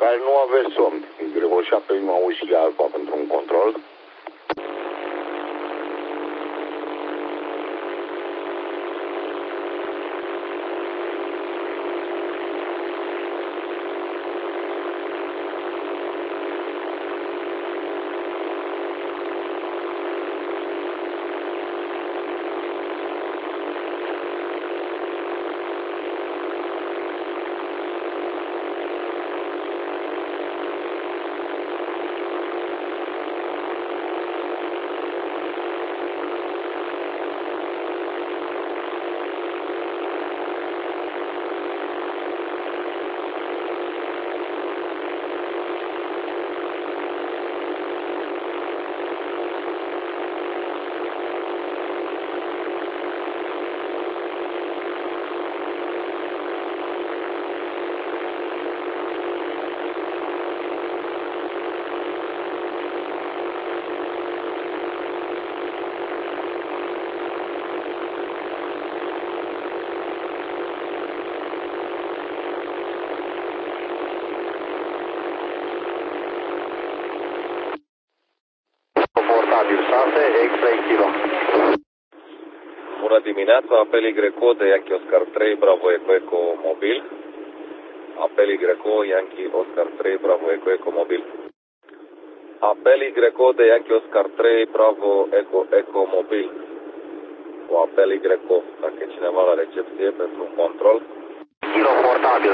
care nu aveți somn. Y7 Auxilia Alfa pentru un control. X-Ray Kilo. Bună dimineața, apel Y de Yankee Oscar 3, Bravo Eco Eco mobil. Apel Y Yankee Oscar 3, Bravo Eco Eco mobil. Apel Y de Yankee Oscar 3, Bravo Eco Eco mobil. Cu apel Y, dacă e cineva la recepție pentru un control. Kilo portabil.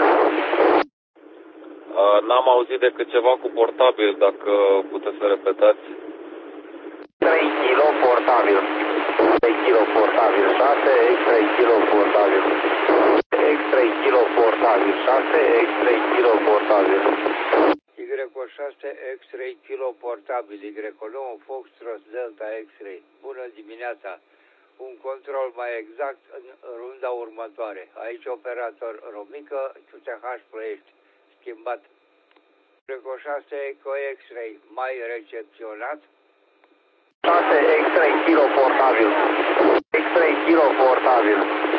N-am auzit decât ceva cu portabil, dacă puteți să repetați. 3 kilo portabil. 3 kilo portabil 6, X-Ray Kilo portabil. X-Ray Kilo portabil 6, X-Ray Kilo portabil. Y6 X-Ray Kilo portabil, Y9 Foxtrot Delta X-Ray. Bună dimineața! Un control mai exact în runda următoare. Aici operator Romică, QTH Ploiești. Schimbat. Y6 Eco X-Ray mai recepționat. 6 X-Ray Kilo portabil. X-Ray Kilo portabil.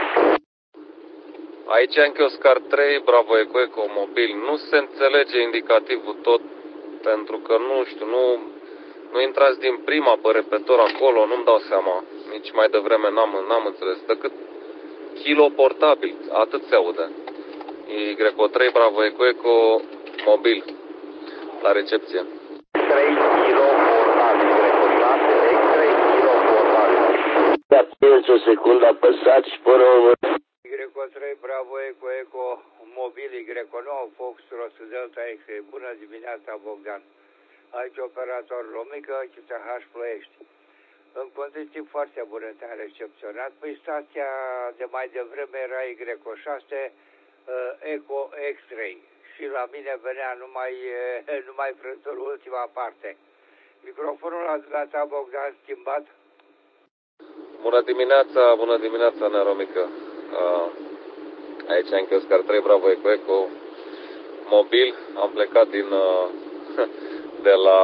Aici Yankee Oscar 3, Bravo Eco Eco mobil. Nu se înțelege indicativul tot, pentru că nu știu, nu intrați din prima pe repetor acolo, nu-mi dau seama. Nici mai devreme n-am înțeles. Decât kilo portabil, atât se aude. Y3 Bravo Eco Eco mobil. La recepție. 3 kilo portabil. X-Ray Kilo portabil. Apenas o secundă apăsați fără Y3 Bravo Eco Eco mobil, Y9 Foxtrot Delta X-Ray. Bună dimineața, Bogdan! Aici operator Romică, QTH Ploiești. În condiții foarte bune te-am recepționat. Păi stația de mai devreme era Y6 Eco X-Ray și la mine venea numai frântul, ultima parte. Microfonul la dumneata, Bogdan, schimbat. Bună dimineața, Nea Romică. Aici Yankee Oscar 3, Bravo Eco Eco mobil. Am plecat de la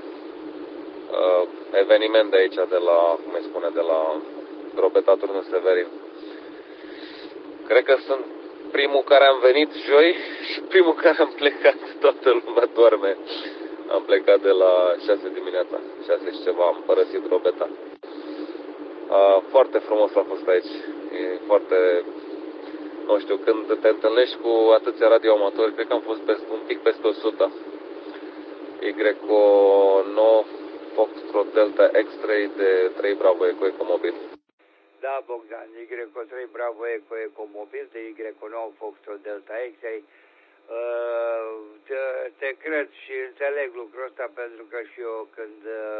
eveniment de aici, de la Drobeta Turnul Severin. Cred că sunt primul care am venit joi și primul care am plecat. Toată lumea doarme. Am plecat de la 6 dimineața, 6 și ceva, am părăsit Drobeta. Foarte frumos a fost aici. E foarte, nu știu, când te întâlnești cu atâția radioamatori, cred că am fost un pic peste 100. Y9 Foxtrot Delta X-Ray de 3 Bravo Eco Eco mobil. Da, Bogdan, Y3 Bravo Eco Eco mobil de Y9 Foxtrot Delta X-Ray. Te cred și înțeleg lucrul ăsta, pentru că și eu când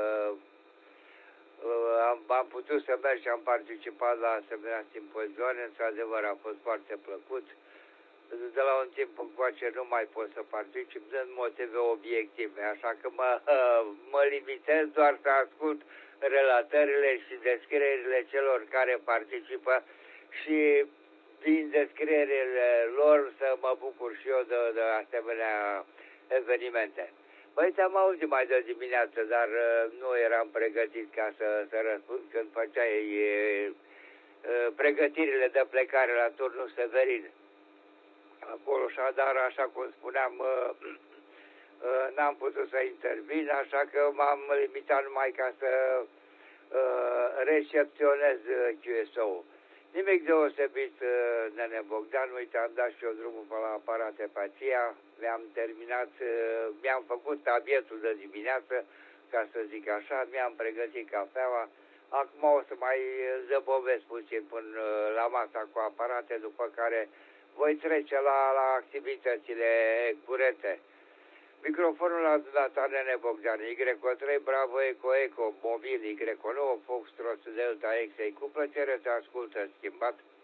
am putut să merg și am participat la asemenea simpozioane, într-adevăr a fost foarte plăcut. De la un timp încoace nu mai pot să particip din motive obiective, așa că mă limitez doar să ascult relatările și descrierile celor care participă și din descrierile lor să mă bucur și eu de asemenea evenimente. Băi, te-am auzit mai de dimineață, dar nu eram pregătit ca să răspund când făceai pregătirile de plecare la Turnul Severin. Acolo, dar așa cum spuneam, n-am putut să intervin, așa că m-am limitat numai ca să recepționez QSO-ul. Nimic deosebit, nene Bogdan, uite, am dat și eu drumul pe la aparate Pația, mi-am terminat, mi-am făcut tabietul de dimineață, ca să zic așa, mi-am pregătit cafeaua, acum o să mai zăbovesc puțin până la masa cu aparate, după care voi trece la activitățile curente. Microfonul la data, nene Bogdan, Y3, Bravo, Eco, mobil, Y9, Foxtrot, Delta, X, cu plăcere te ascultă, schimbat.